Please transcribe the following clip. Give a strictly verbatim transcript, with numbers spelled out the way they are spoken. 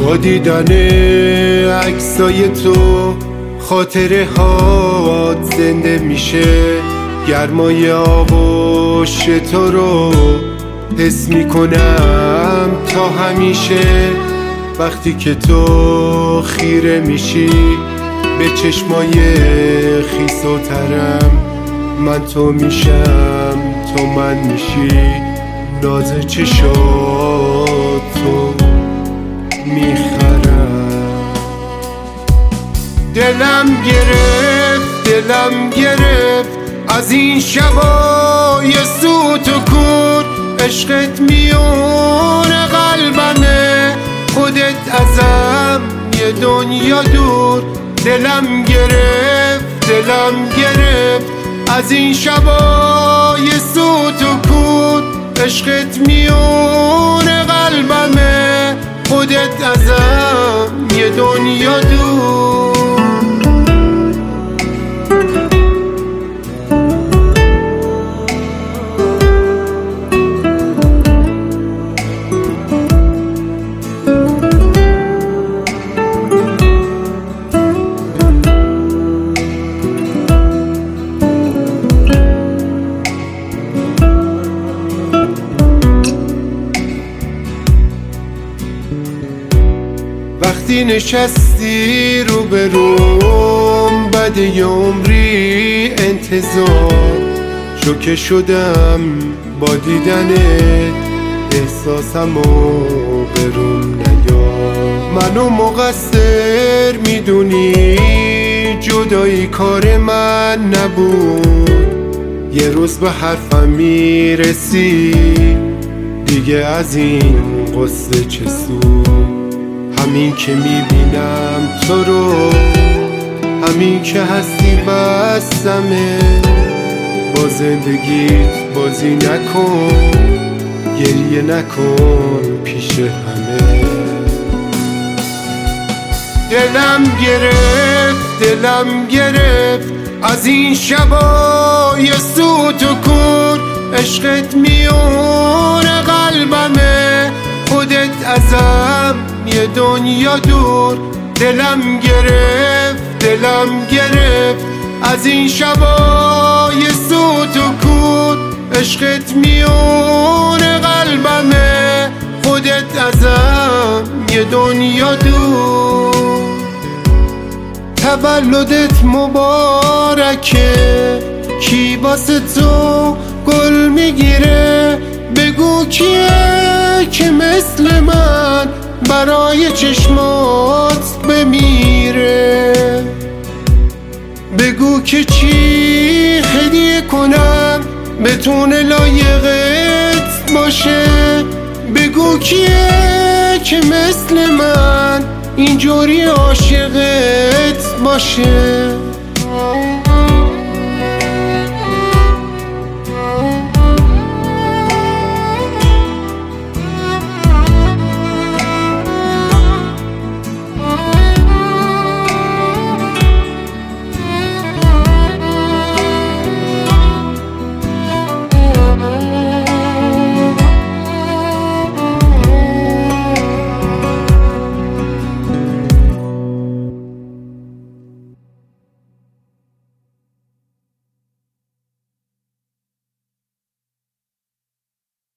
با دیدن عکسای تو خاطره هات زنده میشه. گرمای آغوش تو رو حس میکنم تا همیشه. وقتی که تو خیره میشی به چشمای خیس و ترم، من تو میشم تو من میشی. ناز چشات تو میخرم. دلم گرفت دلم گرفت از این شبای سوت و کور. عشقت میونه قلبمه، خودت ازم یه دنیا دور. دلم گرفت دلم گرفت از این شبای سوت و کور. عشقت میونه قلبمه، خودت ازم یه دنیا دور. وقتی نشستی رو به روم بعد یه عمری انتظار، شوکه شدم با دیدنت، احساسمو به روم نیار. منو مقصر میدونی جدایی کار من نبود. یه روز به حرفم میرسی دیگه از این قصه چه سود. همین که میبینم تو رو، همین که هستی بستمه. با زندگیت بازی نکن، گریه نکن پیش همه. دلم گرفت دلم گرفت از این شبای سوت و کور. عشقت میونه قلبمه، خودت ازم یه دنیا دور. دلم گرفت دلم گرفت از این شبای سوت و کور. عشقت میونه قلبمه، خودت ازم یه دنیا دور. تولدت مبارکه، کی واسه تو گل میگیره؟ بگو کیه که مثل من برای چشمات بمیره؟ بگو که چی هدیه کنم بتونه لایقت باشه؟ بگو کیه که مثل من اینجوری عاشقت باشه؟